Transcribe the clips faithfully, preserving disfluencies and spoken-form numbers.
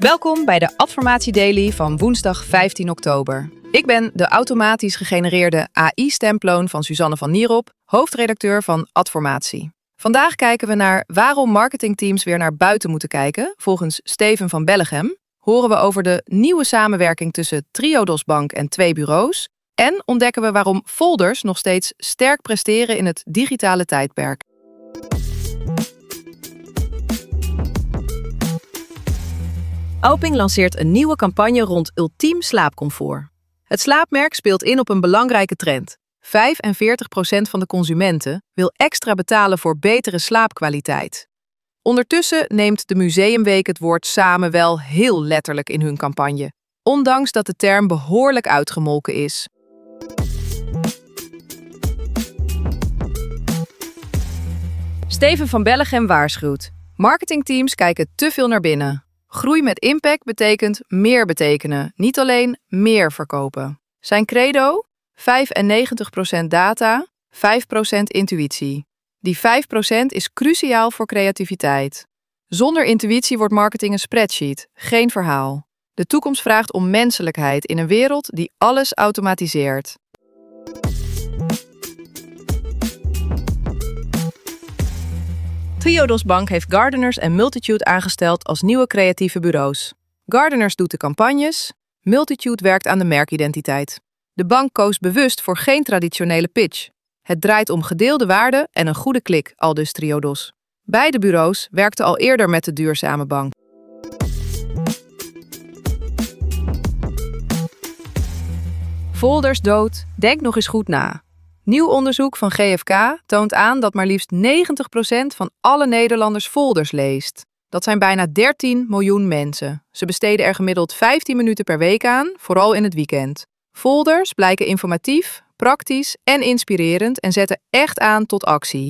Welkom bij de Adformatie Daily van woensdag vijftien oktober. Ik ben de automatisch gegenereerde A I-stemkloon van Suzanne van Nierop, hoofdredacteur van Adformatie. Vandaag kijken we naar waarom marketingteams weer naar buiten moeten kijken. Volgens Steven van Bellegem horen we over de nieuwe samenwerking tussen Triodos Bank en twee bureaus. En ontdekken we waarom folders nog steeds sterk presteren in het digitale tijdperk. Alping lanceert een nieuwe campagne rond ultiem slaapcomfort. Het slaapmerk speelt in op een belangrijke trend. vijfenveertig procent van de consumenten wil extra betalen voor betere slaapkwaliteit. Ondertussen neemt de Museumweek het woord samen wel heel letterlijk in hun campagne, ondanks dat de term behoorlijk uitgemolken is. Steven van Bellegem waarschuwt: marketingteams kijken te veel naar binnen. Groei met impact betekent meer betekenen, niet alleen meer verkopen. Zijn credo? vijfennegentig procent data, vijf procent intuïtie. Die vijf procent is cruciaal voor creativiteit. Zonder intuïtie wordt marketing een spreadsheet, geen verhaal. De toekomst vraagt om menselijkheid in een wereld die alles automatiseert. Triodos Bank heeft Gardeners en Multitude aangesteld als nieuwe creatieve bureaus. Gardeners doet de campagnes, Multitude werkt aan de merkidentiteit. De bank koos bewust voor geen traditionele pitch. Het draait om gedeelde waarden en een goede klik, aldus Triodos. Beide bureaus werkten al eerder met de duurzame bank. Folders dood, denk nog eens goed na. Nieuw onderzoek van G F K toont aan dat maar liefst negentig procent van alle Nederlanders folders leest. Dat zijn bijna dertien miljoen mensen. Ze besteden er gemiddeld vijftien minuten per week aan, vooral in het weekend. Folders blijken informatief, praktisch en inspirerend en zetten echt aan tot actie.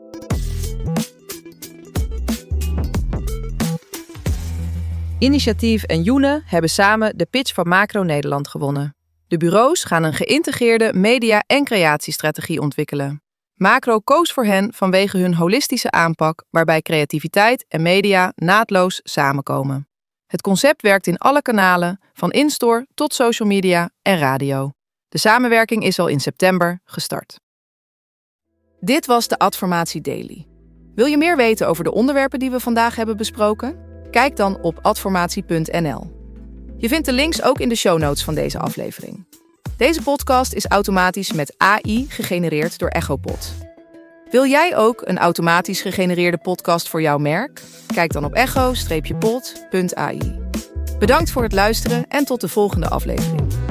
Initiatief en Joene hebben samen de pitch van Macro Nederland gewonnen. De bureaus gaan een geïntegreerde media- en creatiestrategie ontwikkelen. Macro koos voor hen vanwege hun holistische aanpak, waarbij creativiteit en media naadloos samenkomen. Het concept werkt in alle kanalen, van in-store tot social media en radio. De samenwerking is al in september gestart. Dit was de Adformatie Daily. Wil je meer weten over de onderwerpen die we vandaag hebben besproken? Kijk dan op adformatie punt n l. Je vindt de links ook in de show notes van deze aflevering. Deze podcast is automatisch met A I gegenereerd door Echopod. Wil jij ook een automatisch gegenereerde podcast voor jouw merk? Kijk dan op echo pod punt a i. Bedankt voor het luisteren en tot de volgende aflevering.